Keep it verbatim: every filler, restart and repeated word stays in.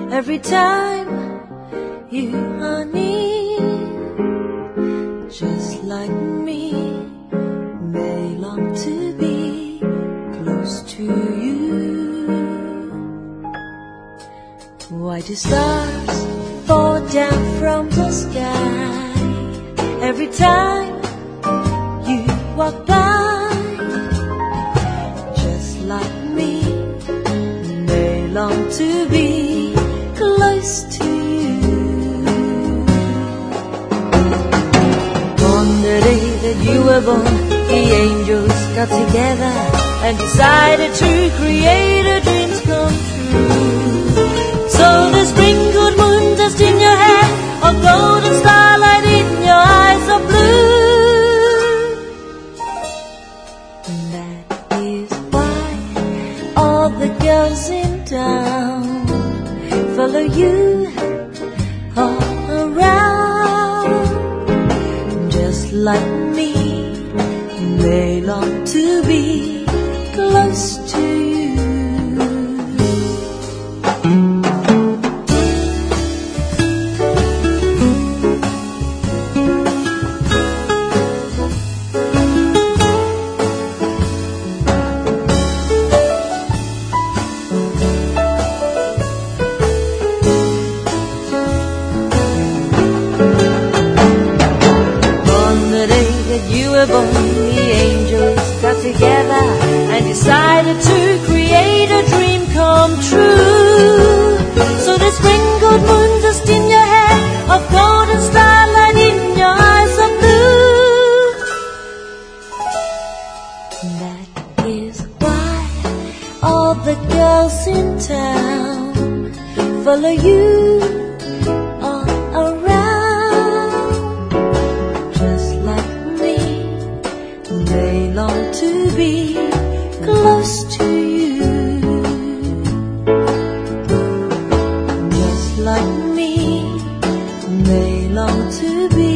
every time you are near, just like me, they long to be close to you. Why do stars fall down from the sky every time you walk by? Just like me, they long to be close to you. On the day that you were born, the angels got together and decided to create a dreams come true. So they sprinkled moon dust in your hair, or golden starlight in your eyes of blue. And that is why all the girls in town follow you all around. Just like me, they long to be close to you. You were born, the angels got together and decided to create a dream come true. So they sprinkled moon dust in your hair, of golden starlight in your eyes of blue. That is why all the girls in town follow you all around. Just like they long to be close to you. Just like me, they long to be